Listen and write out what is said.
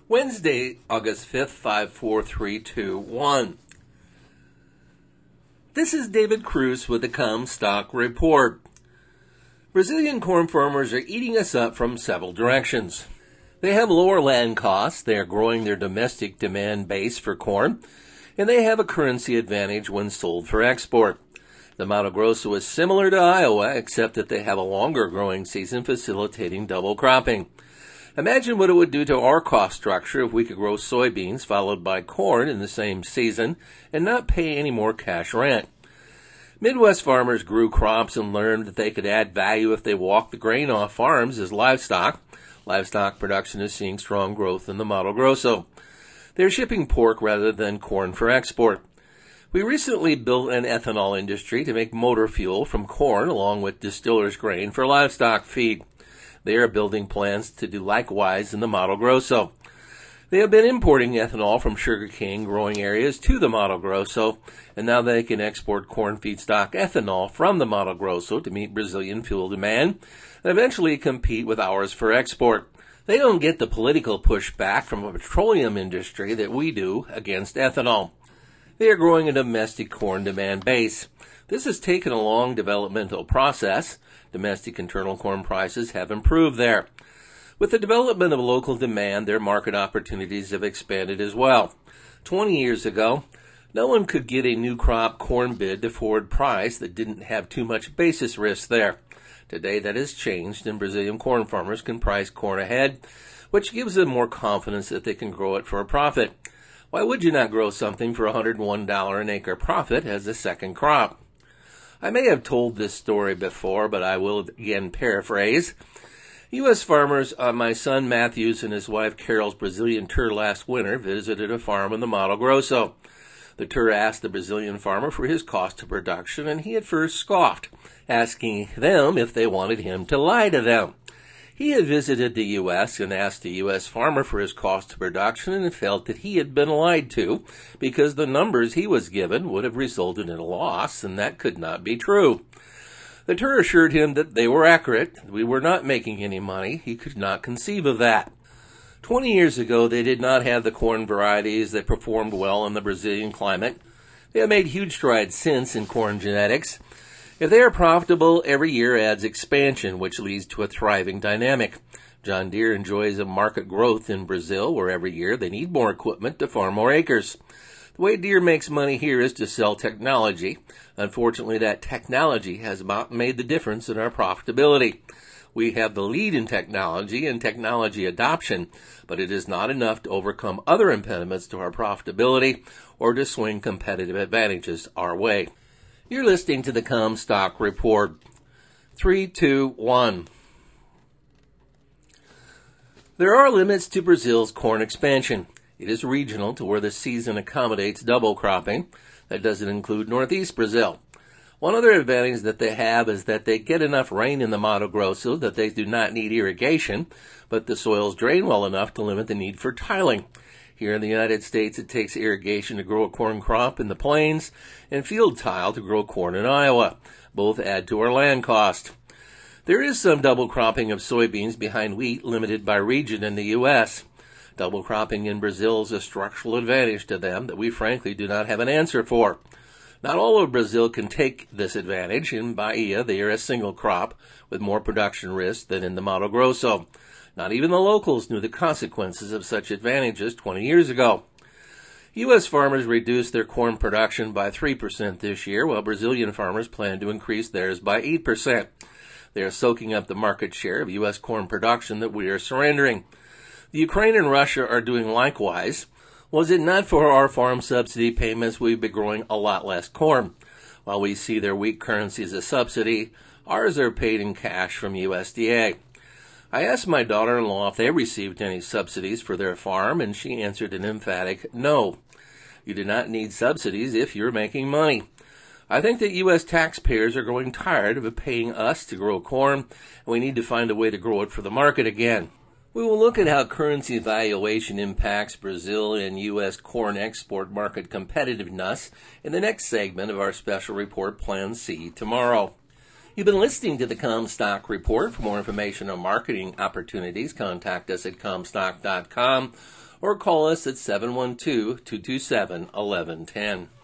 Wednesday, August 5th, 54321. This is David Cruz with the Comstock Report. Brazilian corn farmers are eating us up from several directions. They have lower land costs, they are growing their domestic demand base for corn, and they have a currency advantage when sold for export. The Mato Grosso is similar to Iowa, except that they have a longer growing season facilitating double cropping. Imagine what it would do to our cost structure if we could grow soybeans followed by corn in the same season and not pay any more cash rent. Midwest farmers grew crops and learned that they could add value if they walked the grain off farms as livestock. Livestock production is seeing strong growth in the Mato Grosso. They're shipping pork rather than corn for export. We recently built an ethanol industry to make motor fuel from corn along with distillers' grain for livestock feed. They are building plans to do likewise in the Mato Grosso. They have been importing ethanol from sugarcane growing areas to the Mato Grosso, and now they can export corn feedstock ethanol from the Mato Grosso to meet Brazilian fuel demand and eventually compete with ours for export. They don't get the political pushback from a petroleum industry that we do against ethanol. They are growing a domestic corn demand base. This has taken a long developmental process. Domestic internal corn prices have improved there. With the development of local demand, their market opportunities have expanded as well. 20 years ago, no one could get a new crop corn bid to forward price that didn't have too much basis risk there. Today that has changed, and Brazilian corn farmers can price corn ahead, which gives them more confidence that they can grow it for a profit. Why would you not grow something for $101 an acre profit as a second crop? I may have told this story before, but I will again paraphrase. U.S. farmers, my son Matthews and his wife Carol's Brazilian tour last winter visited a farm in the Mato Grosso. The tour asked the Brazilian farmer for his cost of production, and he at first scoffed, asking them if they wanted him to lie to them. He had visited the U.S. and asked the U.S. farmer for his cost of production and felt that he had been lied to because the numbers he was given would have resulted in a loss, and that could not be true. The tour assured him that they were accurate. We were not making any money. He could not conceive of that. 20 years ago, they did not have the corn varieties that performed well in the Brazilian climate. They have made huge strides since in corn genetics. If they are profitable, every year adds expansion, which leads to a thriving dynamic. John Deere enjoys a market growth in Brazil, where every year they need more equipment to farm more acres. The way Deere makes money here is to sell technology. Unfortunately, that technology has about made the difference in our profitability. We have the lead in technology and technology adoption, but it is not enough to overcome other impediments to our profitability or to swing competitive advantages our way. You're listening to the Comstock Report. 3, 2, 1. There are limits to Brazil's corn expansion. It is regional to where the season accommodates double cropping. That doesn't include northeast Brazil. One other advantage that they have is that they get enough rain in the Mato Grosso that they do not need irrigation, but the soils drain well enough to limit the need for tiling. Here in the United States, it takes irrigation to grow a corn crop in the plains and field tile to grow corn in Iowa. Both add to our land cost. There is some double cropping of soybeans behind wheat limited by region in the U.S. Double cropping in Brazil is a structural advantage to them that we frankly do not have an answer for. Not all of Brazil can take this advantage. In Bahia, they are a single crop with more production risk than in the Mato Grosso. Not even the locals knew the consequences of such advantages 20 years ago. U.S. farmers reduced their corn production by 3% this year, while Brazilian farmers plan to increase theirs by 8%. They are soaking up the market share of U.S. corn production that we are surrendering. The Ukraine and Russia are doing likewise. Was it not for our farm subsidy payments, we'd be growing a lot less corn. While we see their weak currency as a subsidy, ours are paid in cash from USDA. I asked my daughter-in-law if they received any subsidies for their farm, and she answered an emphatic no. You do not need subsidies if you're making money. I think that U.S. taxpayers are growing tired of paying us to grow corn, and we need to find a way to grow it for the market again. We will look at how currency valuation impacts Brazil and U.S. corn export market competitiveness in the next segment of our special report Plan C tomorrow. You've been listening to the Comstock Report. For more information on marketing opportunities, contact us at Comstock.com or call us at 712-227-1110.